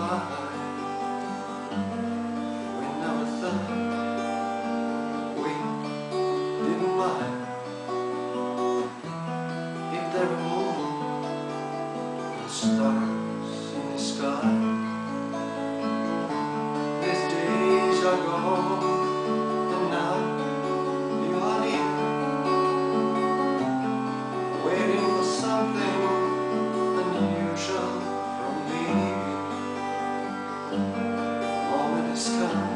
smile when I was thought we didn't mind. If there were moon and stars in the sky, these days are gone and now you are near, waiting for something unusual from me. Moment is come,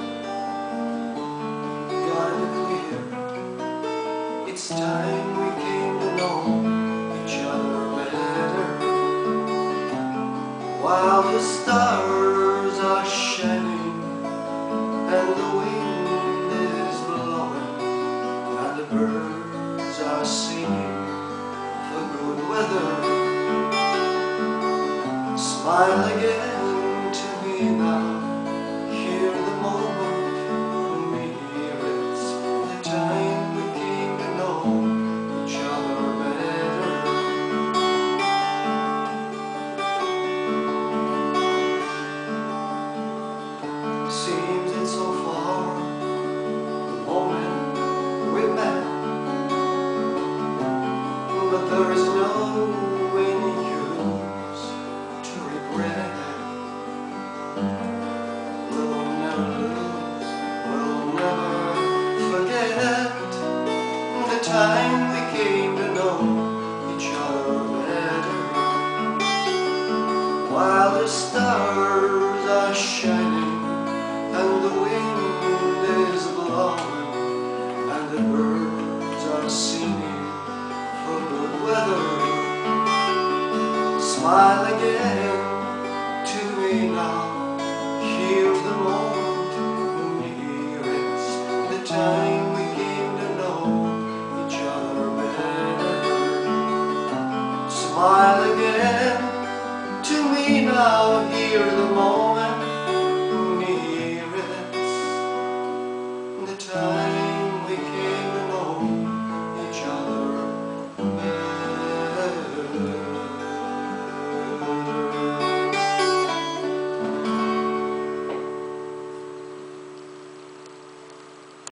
gotta be clear. It's time we came to know each other better. While the stars are shining and the wind is blowing and the birds are singing for good weather, smile again to me now. Hear the moment from me. It's the time we came to know each other better. Seems it's so far, the moment we met, but there is no any use to regret. We'll never lose, we'll never forget the time we came to know each other better. While the stars are shining and the wind is blowing and the birds are singing for good weather, smile again to me now. Hear the moment near. It's the time we came to know each other better. Smile again to me now. Hear the moment